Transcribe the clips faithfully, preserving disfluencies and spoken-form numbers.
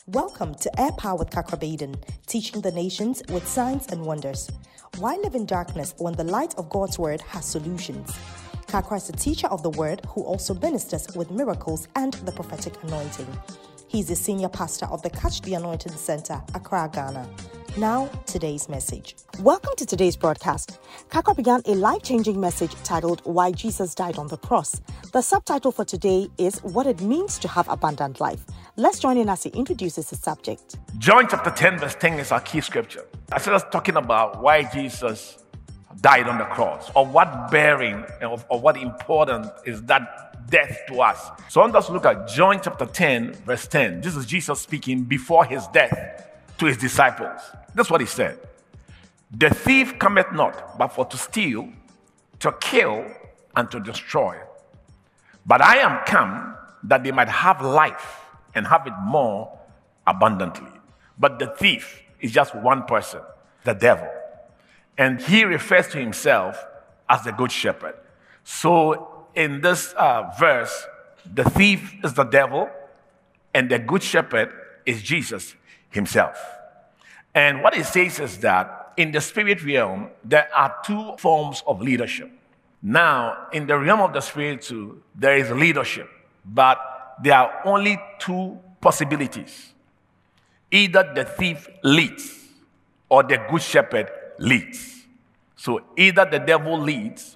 Welcome to Air Power with Kakra Baden, teaching the nations with signs and wonders. Why live in darkness when the light of God's word has solutions? Kakra is a teacher of the word who also ministers with miracles and the prophetic anointing. He's the senior pastor of the Catch the Anointing Center, Accra, Ghana. Now, today's message. Welcome to today's broadcast. Kakra began a life-changing message titled Why Jesus Died on the Cross. The subtitle for today is What It Means to Have Abundant Life. Let's join in as he introduces the subject. John chapter ten verse ten is our key scripture. I started us talking about why Jesus died on the cross, or what bearing or, or what important is that death to us. So I want us to look at John chapter ten verse ten. This is Jesus speaking before his death to his disciples. That's what he said. The thief cometh not, but for to steal, to kill, and to destroy. But I am come that they might have life and have it more abundantly. But the thief is just one person, the devil. And he refers to himself as the good shepherd. So in this uh, verse, the thief is the devil, and the good shepherd is Jesus himself. And what it says is that in the spirit realm, there are two forms of leadership. Now, in the realm of the spirit too, there is leadership, but there are only two possibilities. Either the thief leads or the good shepherd leads. So either the devil leads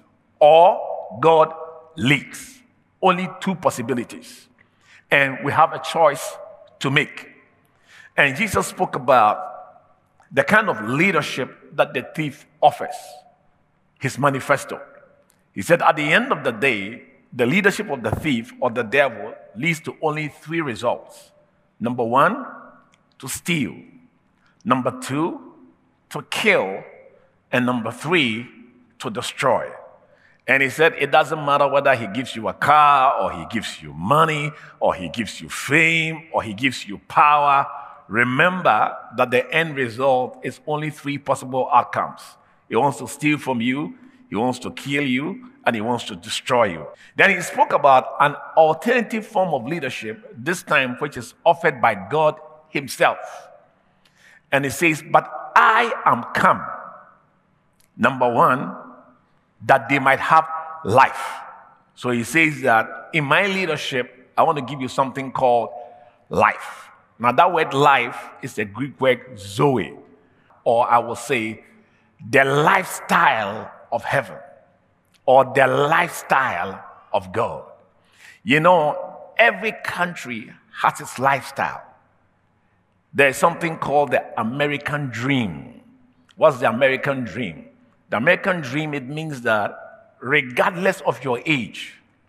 or God leads. Only two possibilities. And we have a choice to make. And Jesus spoke about the kind of leadership that the thief offers, his manifesto. He said at the end of the day, the leadership of the thief or the devil leads to only three results. Number one, to steal. Number two, to kill. And number three, to destroy. And he said it doesn't matter whether he gives you a car, or he gives you money, or he gives you fame, or he gives you power. Remember that the end result is only three possible outcomes. He wants to steal from you, he wants to kill you, and he wants to destroy you. Then he spoke about an alternative form of leadership, this time which is offered by God himself. And he says, but I am come, number one, that they might have life. So he says that in my leadership, I want to give you something called life. Now that word life is a Greek word zoe, or I will say the lifestyle of heaven, or the lifestyle of God. You know, every country has its lifestyle. There's something called the American dream. What's the American dream? The American dream, it means that regardless of your age,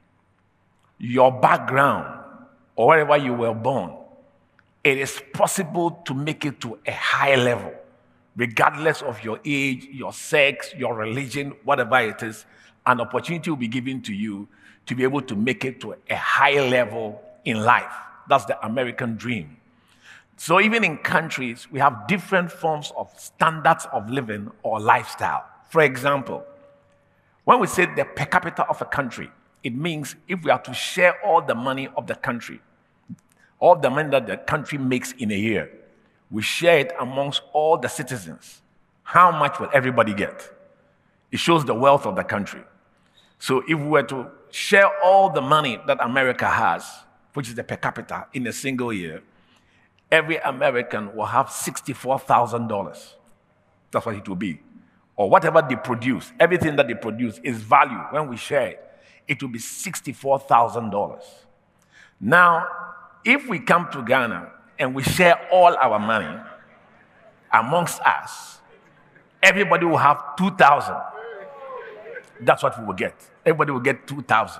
your background, or wherever you were born, it is possible to make it to a high level, regardless of your age, your sex, your religion, whatever it is. An opportunity will be given to you to be able to make it to a high level in life. That's the American dream. So even in countries, we have different forms of standards of living or lifestyle. For example, when we say the per capita of a country, it means if we are to share all the money of the country, all the money that the country makes in a year, we share it amongst all the citizens. How much will everybody get? It shows the wealth of the country. So if we were to share all the money that America has, which is the per capita in a single year, every American will have sixty-four thousand dollars. That's what it will be. Or whatever they produce, everything that they produce is value. When we share it, it will be sixty-four thousand dollars. Now, if we come to Ghana and we share all our money amongst us, everybody will have two thousand. That's what we will get. Everybody will get two thousand.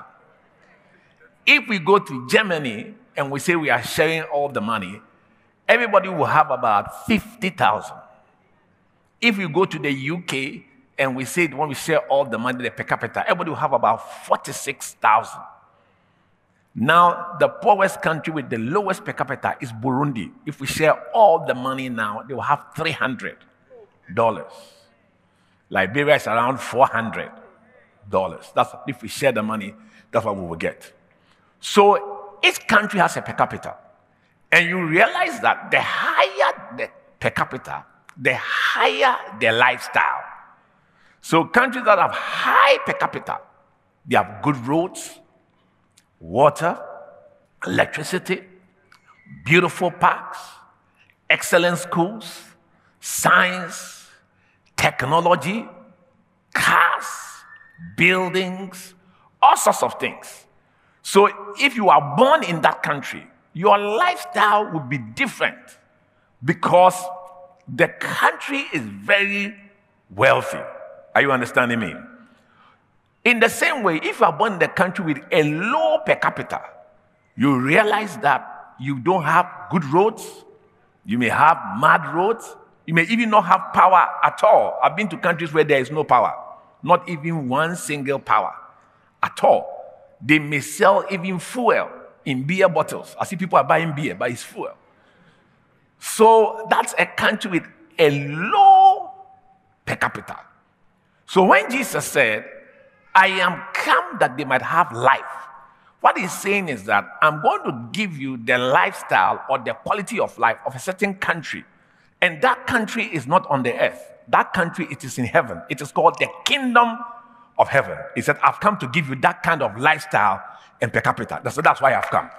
If we go to Germany and we say we are sharing all the money, everybody will have about fifty thousand. If we go to the U K and we say when we share all the money, the per capita, everybody will have about forty-six thousand. Now, the poorest country with the lowest per capita is Burundi. If we share all the money now, they will have three hundred dollars. Liberia is around four hundred dollars. That's if we share the money, that's what we will get. So each country has a per capita. And you realize that the higher the per capita, the higher the lifestyle. So countries that have high per capita, they have good roads, water, electricity, beautiful parks, excellent schools, science, technology, cars, buildings, all sorts of things. So if you are born in that country, your lifestyle would be different because the country is very wealthy. Are you understanding me? In the same way, if you are born in the country with a low per capita, you realize that you don't have good roads. You may have mud roads. You may even not have power at all. I've been to countries where there is no power. Not even one single power at all. They may sell even fuel in beer bottles. I see people are buying beer, but it's fuel. So that's a country with a low per capita. So when Jesus said, I am come that they might have life, what he's saying is that I'm going to give you the lifestyle or the quality of life of a certain country. And that country is not on the earth. That country, it is in heaven. It is called the kingdom of heaven. He said, I've come to give you that kind of lifestyle and per capita. That's, that's why I've come.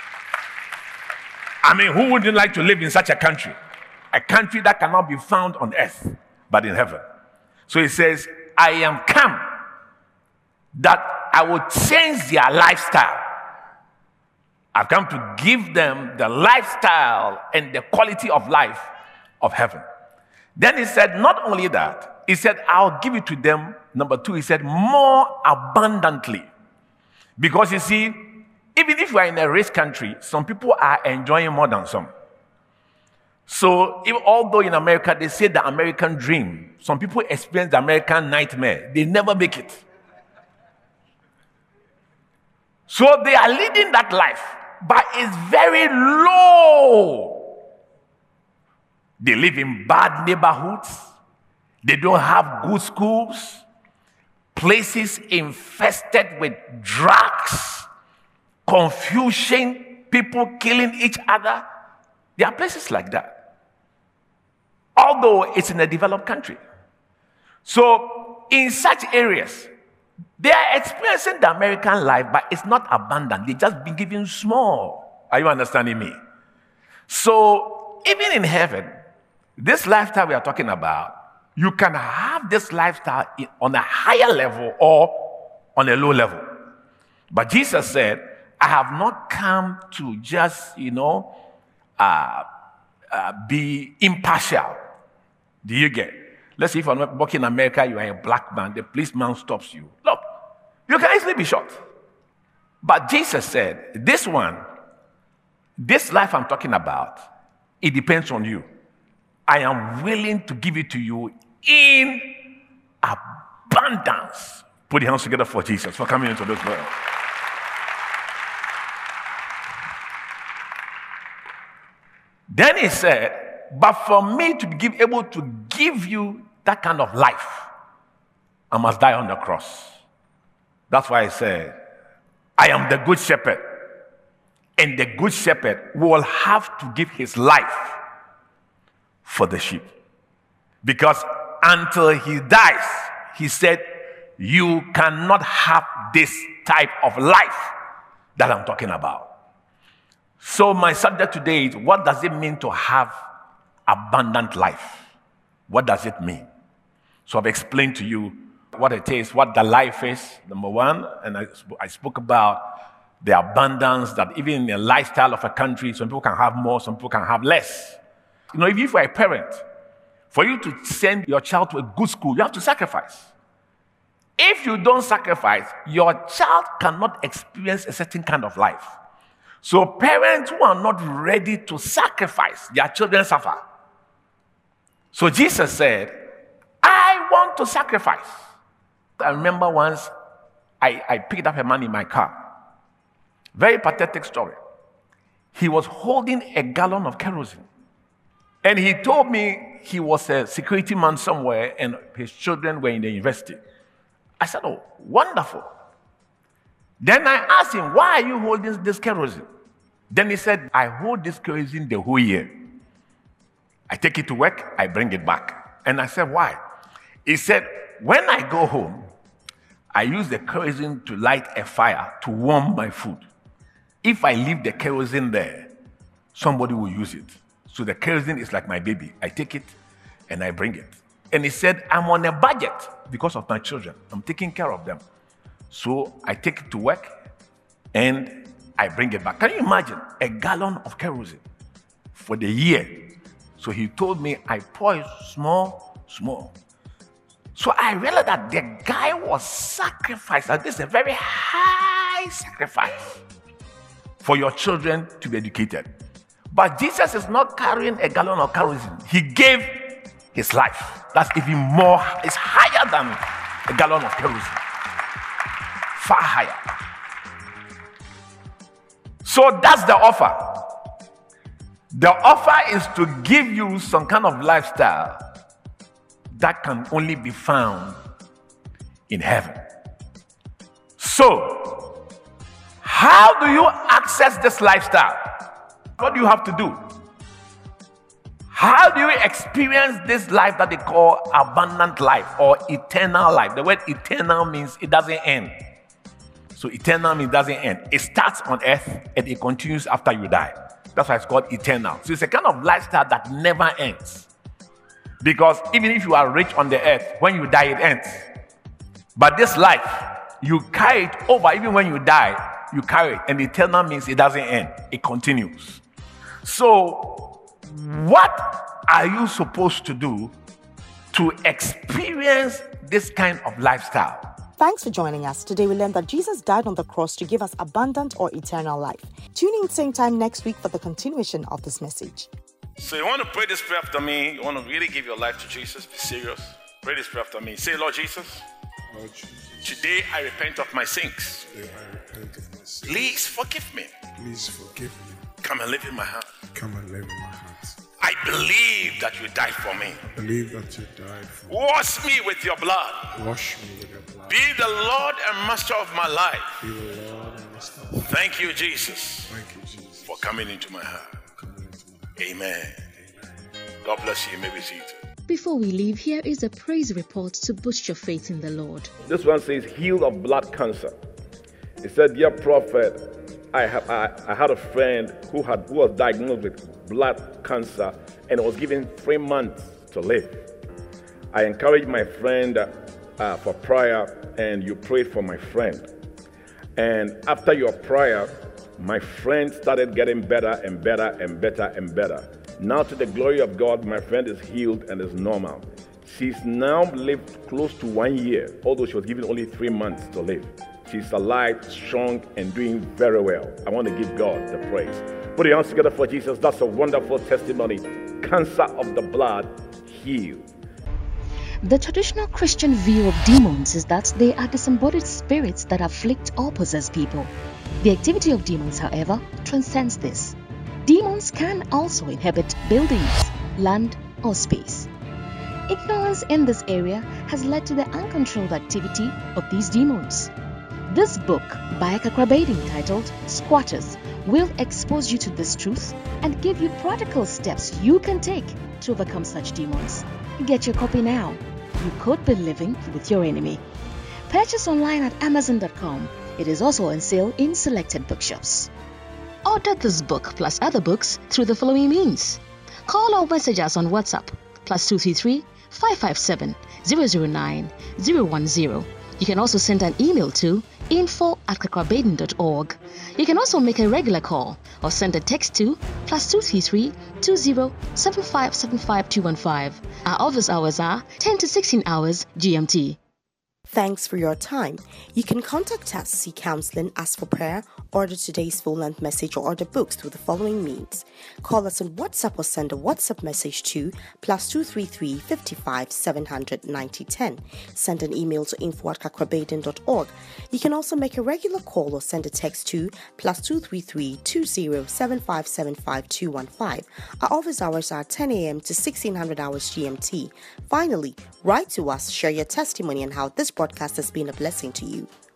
I mean, who wouldn't like to live in such a country? A country that cannot be found on earth, but in heaven. So he says, I am come that I will change their lifestyle. I've come to give them the lifestyle and the quality of life of heaven. Then he said, not only that, he said, I'll give it to them. Number two, he said, more abundantly. Because you see, even if you are in a rich country, some people are enjoying more than some. So, if, although in America they say the American dream, some people experience the American nightmare. They never make it. So they are leading that life, but it's very low. They live in bad neighborhoods. They don't have good schools. Places infested with drugs, confusion, people killing each other. There are places like that. Although it's in a developed country. So in such areas, they are experiencing the American life, but it's not abundant. They just been given small. Are you understanding me? So even in heaven, this lifestyle we are talking about, you can have this lifestyle on a higher level or on a low level. But Jesus said, I have not come to just, you know, uh, uh, be impartial. Do you get? Let's say if I'm working in America, you are a black man, the policeman stops you. Look, you can easily be shot. But Jesus said, this one, this life I'm talking about, it depends on you. I am willing to give it to you in abundance. Put your hands together for Jesus, for coming into this world. Then he said, but for me to be able to give you that kind of life, I must die on the cross. That's why I said, I am the good shepherd. And the good shepherd will have to give his life for the sheep. Because until he dies, he said, you cannot have this type of life that I'm talking about. So my subject today is, what does it mean to have abundant life? What does it mean? So I've explained to you what it is, what the life is, number one, and I, I spoke about the abundance that even in the lifestyle of a country, some people can have more, some people can have less. You know, if you are a parent, for you to send your child to a good school, you have to sacrifice. If you don't sacrifice, your child cannot experience a certain kind of life. So parents who are not ready to sacrifice, their children suffer. So Jesus said, I want to sacrifice. I remember once I, I picked up a man in my car. Very pathetic story. He was holding a gallon of kerosene. And he told me he was a security man somewhere and his children were in the university. I said, oh, wonderful. Then I asked him, why are you holding this kerosene? Then he said, I hold this kerosene the whole year. I take it to work, I bring it back. And I said, why? He said, when I go home, I use the kerosene to light a fire to warm my food. If I leave the kerosene there, somebody will use it. So the kerosene is like my baby. I take it and I bring it. And he said, I'm on a budget because of my children. I'm taking care of them. So I take it to work and I bring it back. Can you imagine a gallon of kerosene for the year? So he told me, I pour it small, small. So I realized that the guy was sacrificed. This is a very high sacrifice for your children to be educated. But Jesus is not carrying a gallon of kerosene. He gave his life. That's even more, it's higher than a gallon of kerosene. Far higher. So that's the offer. The offer is to give you some kind of lifestyle that can only be found in heaven. So, how do you access this lifestyle? What do you have to do? How do you experience this life that they call abundant life or eternal life? The word eternal means it doesn't end. So eternal means it doesn't end. It starts on earth and it continues after you die. That's why it's called eternal. So it's a kind of lifestyle that never ends. Because even if you are rich on the earth, when you die, it ends. But this life, you carry it over. Even when you die, you carry it. And eternal means it doesn't end. It continues. So, what are you supposed to do to experience this kind of lifestyle? Thanks for joining us. Today we learned that Jesus died on the cross to give us abundant or eternal life. Tune in same time next week for the continuation of this message. So you want to pray this prayer after me? You want to really give your life to Jesus? Be serious. Pray this prayer after me. Say, Lord Jesus, Lord Jesus, today I repent of my sins. today I repent of my sins. Please forgive me. Please forgive me. Come and live in my heart. Come and live in my heart. I believe that you died for me. I believe that you died for me. Wash me with your blood. Wash me with your blood. Be the Lord and Master of my life. Be the Lord and Master. Thank you, Jesus, Thank you, Jesus, for coming into my heart. coming into my heart. Amen. Amen. God bless you. You may be seated. Before we leave, here is a praise report to boost your faith in the Lord. This one says, healed of blood cancer. It said, dear prophet, I, have, I, I had a friend who, had, who was diagnosed with blood cancer and was given three months to live. I encouraged my friend uh, for prayer, and you prayed for my friend. And after your prayer, my friend started getting better and better and better and better. Now, to the glory of God, my friend is healed and is normal. She's now lived close to one year, although she was given only three months to live. She's alive, strong, and doing very well. I want to give God the praise. Put your hands together for Jesus. That's a wonderful testimony. Cancer of the blood healed. The traditional Christian view of demons is that they are disembodied spirits that afflict or possess people. The activity of demons, however, transcends this. Demons can also inhabit buildings, land, or space. Ignorance in this area has led to the uncontrolled activity of these demons. This book by Kakrabedin titled Squatters will expose you to this truth and give you practical steps you can take to overcome such demons. Get your copy now. You could be living with your enemy. Purchase online at amazon dot com. It is also on sale in selected bookshops. Order this book plus other books through the following means. Call or message us on WhatsApp plus two three three, five five seven, zero zero nine, zero one zero. You can also send an email to info at kakrabedin dot org. You can also make a regular call or send a text to plus two three three, two zero, seven five seven five two one five. Our office hours are ten to sixteen hours G M T. Thanks for your time. You can contact us, seek counseling, ask for prayer, order today's full-length message, or order books through the following means. Call us on WhatsApp or send a WhatsApp message to plus two three three, five five, seven hundred, ninety ten. Send an email to info at kakrabedin dot org. You can also make a regular call or send a text to plus two three three, two zero, seven five seven five two one five. Our office hours are ten a.m. to sixteen hundred hours G M T. Finally, write to us, share your testimony and how this broadcast has been a blessing to you.